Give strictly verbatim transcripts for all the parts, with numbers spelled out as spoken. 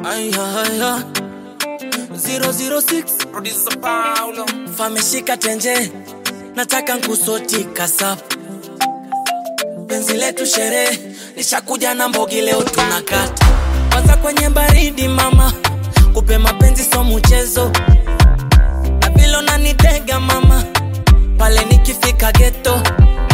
Ay, ay, ay. zero zero six Producer Paulo Fameshika tenje nataka nkusotika sapu penzi letu sherehe nishakuja na mbogi leo tunakata kwanza kwenye baridi mama kupe mapenzi so mchezo na vile unanitega mama pale nikifika ghetto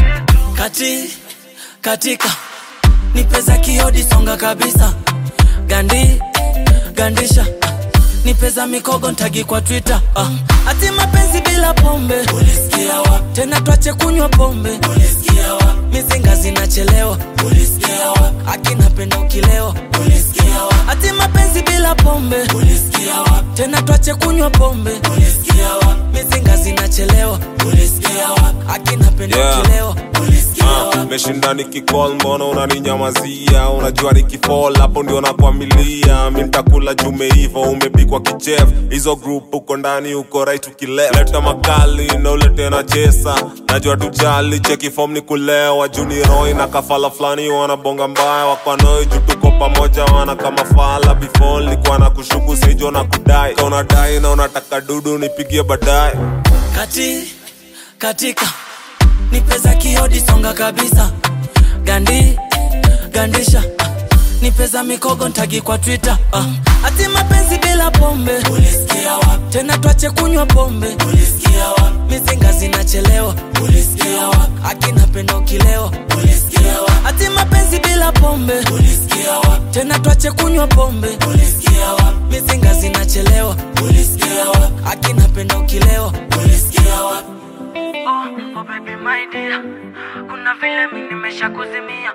kati katika nipeza kiodi songa kabisa gandi gandisha nipeza mikogo ntagi kwa Twitter uh. Ati mapenzi bila pombe ulisikia wapi? Tena tuache kunywa pombe ulisikia wapi? Mizinga zinachelewa ulisikia wapi? Akinapenda ukilewa ulisikia wapi? Ati mapenzi bila pombe ulisikia wapi? Tena tuache kunywa pombe ulisikia wapi? Mizinga zinachelewa ulisikia wapi? Akinapenda yeah. ukilewa ulisikia wapi? uh, Meshinda nikicall mbona unaninyamazia? Unajua nikifall hapo ndio nakwamilia. Mimi nitakula jume hivyo umepikwa kichef. Hizo group uko ndani uko right ukileft. Leta makali na ulete na chesa. Najua tujali cheki form ni kulewa. Juni Roy na kafala flani wanabonga mbaya. Wakwano juu tuko pamoja wana kama fala. Before nilikuwa na kushuku sejo na kudai. Ka unadai na unataka dudu nipigie baadaye. Kati katika nipeza kiodi songa kabisa gandi gandisha nipeza mikogo ntagi kwa Twitter uh. Ati mapenzi bila pombe ulisikia wapi? Tena tuache kunywa pombe ulisikia wapi? Mizinga zinachelewa ulisikia wapi? Akinapenda ukilewa ulisikia wapi? Ati mapenzi bila pombe ulisikia wapi? Tena tuache kunywa pombe ulisikia wapi? Mizinga zinachelewa ulisikia wapi? Akinapenda ukilewa ulisikia wapi? Oh, oh baby my dear, kuna vile mimi nimeshakuzimia.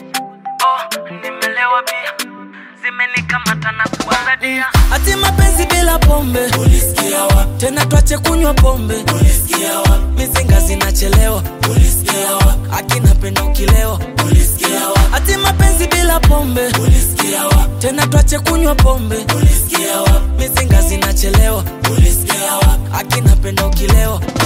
Oh, nimelewa pia, zimenikamata na kuangalia. Ati mapenzi bila pombe ulisikia wapi? Tena tuache kunywa pombe ulisikia wapi? Mizinga zinachelewa ulisikia wapi? Akinapenda ukilewa ulisikia wapi? Ati mapenzi bila pombe ulisikia wapi? Tena tuache kunywa pombe ulisikia wapi? Mizinga zinachelewa ulisikia wapi? Akinapenda ukilewa